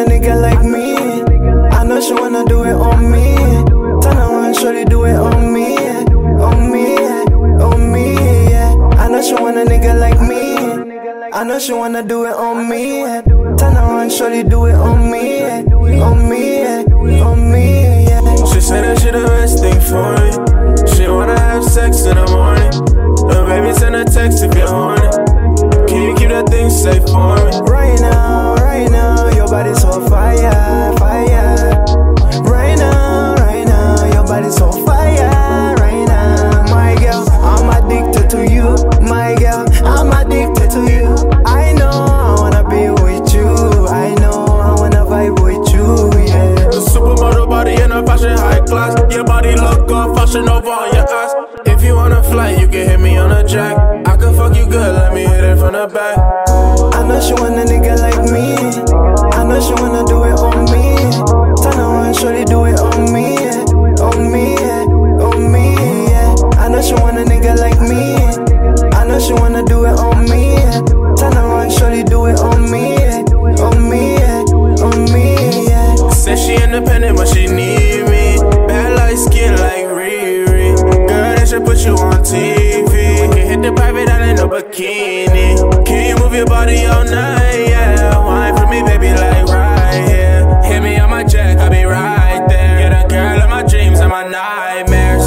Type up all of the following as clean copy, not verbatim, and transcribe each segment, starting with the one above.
a nigga like me. I know she wanna do it on me. Turn around, shorty, do it on me. On me, on me, yeah. I know she want a nigga like me. I know she wanna do it on me. Turn around, shorty, do it on me. On me, on me, yeah. She said that she the best thing for me. She wanna have sex in the morning. Baby, send a text if you're horny. Can you keep that thing safe for me? Right now, your body's so fire, fire. Right now, your body's so fire. Right now, my girl, I'm addicted to you. My girl, I'm addicted to you. I know I wanna be with you. I know I wanna vibe with you, yeah. A supermodel body in a fashion high class. Your body look good, fashion over on your ass. If you wanna fly, you can hit me on a jack. I can fuck you good, let me hit it from the back. I know she want a nigga like me. I know she wanna do it on me. Turn around, shorty, do it on me. On me, on me, yeah. I know she want a nigga like me. I know she wanna do it on me. Turn around, shorty, do it on me. On me, on me, yeah. Said she independent, but she need me. Bad light skin like Riri. Girl, that should put you on TV. We can hit the private island, no bikini. Can you move your body all night, yeah? Wine for me, baby, like right here. Hit me on my jack, I'll be right there. You're the girl of my dreams and my nightmares.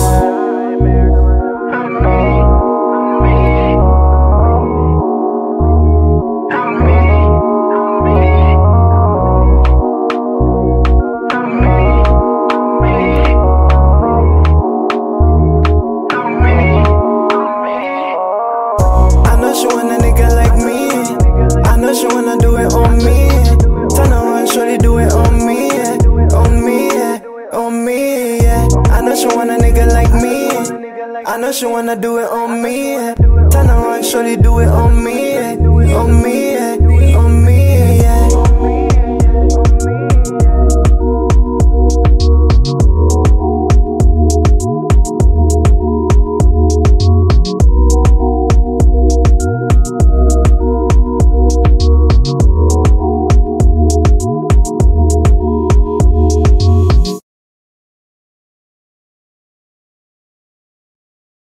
She want a nigga like me. I know she wanna do it on me. Turn around, shorty, do it on me. On me, on me, yeah. I know she want a nigga like me. I know she wanna do it on me. Turn around, shorty, do it on me. On me.